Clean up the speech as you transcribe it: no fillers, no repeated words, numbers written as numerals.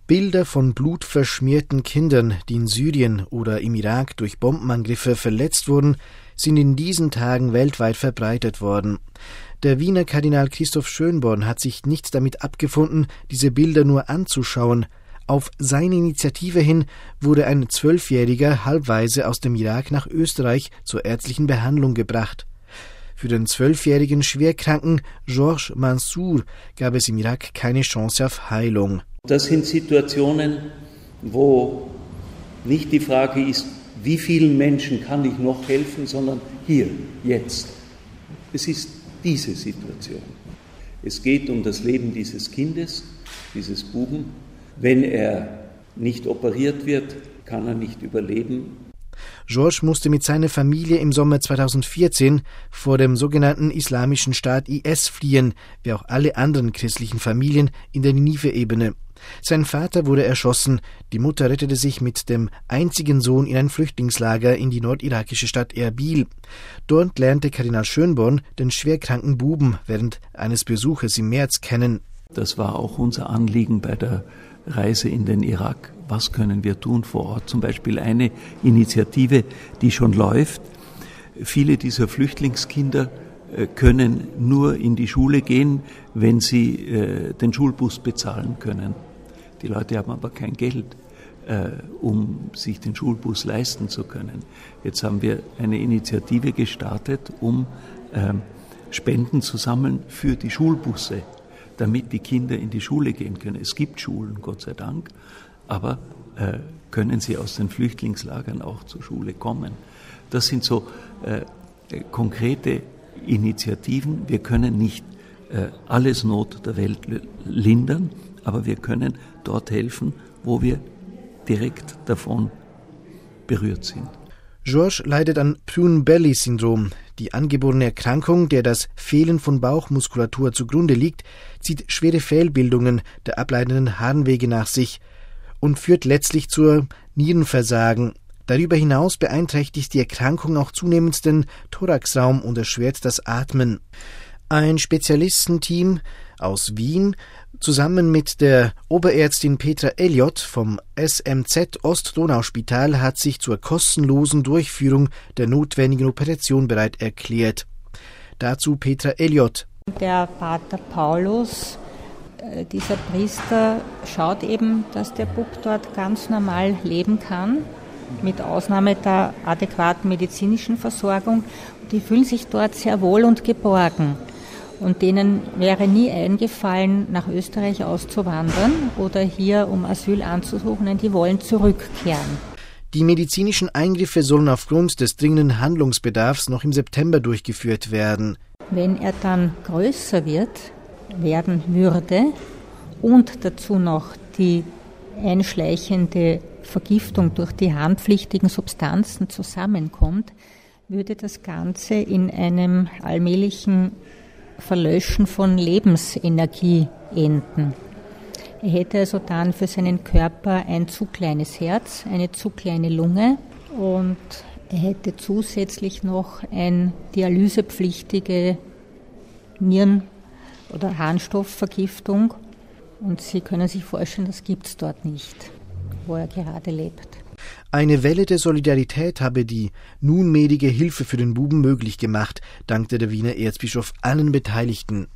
Bilder von blutverschmierten Kindern, die in Syrien oder im Irak durch Bombenangriffe verletzt wurden, sind in diesen Tagen weltweit verbreitet worden. Der Wiener Kardinal Christoph Schönborn hat sich nicht damit abgefunden, diese Bilder nur anzuschauen. Auf seine Initiative hin wurde ein 12-Jähriger halbweise aus dem Irak nach Österreich zur ärztlichen Behandlung gebracht. Für den 12-jährigen Schwerkranken Georges Mansour gab es im Irak keine Chance auf Heilung. Das sind Situationen, wo nicht die Frage ist, wie vielen Menschen kann ich noch helfen, sondern hier, jetzt. Es ist diese Situation. Es geht um das Leben dieses Kindes, dieses Buben. Wenn er nicht operiert wird, kann er nicht überleben. Georges musste mit seiner Familie im Sommer 2014 vor dem sogenannten Islamischen Staat IS fliehen, wie auch alle anderen christlichen Familien in der Ninive-Ebene. Sein Vater wurde erschossen, die Mutter rettete sich mit dem einzigen Sohn in ein Flüchtlingslager in die nordirakische Stadt Erbil. Dort lernte Kardinal Schönborn den schwerkranken Buben während eines Besuches im März kennen. Das war auch unser Anliegen bei der Reise in den Irak. Was können wir tun vor Ort? Zum Beispiel eine Initiative, die schon läuft. Viele dieser Flüchtlingskinder können nur in die Schule gehen, wenn sie den Schulbus bezahlen können. Die Leute haben aber kein Geld, um sich den Schulbus leisten zu können. Jetzt haben wir eine Initiative gestartet, um Spenden zu sammeln für die Schulbusse, damit die Kinder in die Schule gehen können. Es gibt Schulen, Gott sei Dank, aber können sie aus den Flüchtlingslagern auch zur Schule kommen? Das sind so konkrete Initiativen. Wir können nicht alles Not der Welt lindern, aber wir können dort helfen, wo wir direkt davon berührt sind. Georges leidet an Prune-Belly-Syndrom. Die angeborene Erkrankung, der das Fehlen von Bauchmuskulatur zugrunde liegt, zieht schwere Fehlbildungen der ableitenden Harnwege nach sich und führt letztlich zur Nierenversagen. Darüber hinaus beeinträchtigt die Erkrankung auch zunehmend den Thoraxraum und erschwert das Atmen. Ein Spezialistenteam aus Wien zusammen mit der Oberärztin Petra Elliott vom SMZ Ostdonauspital hat sich zur kostenlosen Durchführung der notwendigen Operation bereit erklärt. Dazu Petra Elliott. Der Pater Paulus, dieser Priester, schaut eben, dass der Bub dort ganz normal leben kann, mit Ausnahme der adäquaten medizinischen Versorgung. Die fühlen sich dort sehr wohl und geborgen. Und denen wäre nie eingefallen, nach Österreich auszuwandern oder hier um Asyl anzusuchen, die wollen zurückkehren. Die medizinischen Eingriffe sollen aufgrund des dringenden Handlungsbedarfs noch im September durchgeführt werden. Wenn er dann größer werden würde und dazu noch die einschleichende Vergiftung durch die harnpflichtigen Substanzen zusammenkommt, würde das Ganze in einem allmählichen Verlöschen von Lebensenergie enden. Er hätte also dann für seinen Körper ein zu kleines Herz, eine zu kleine Lunge und er hätte zusätzlich noch eine dialysepflichtige Nieren- oder Harnstoffvergiftung. Und Sie können sich vorstellen, das gibt es dort nicht, wo er gerade lebt. Eine Welle der Solidarität habe die nunmehlige Hilfe für den Buben möglich gemacht, dankte der Wiener Erzbischof allen Beteiligten.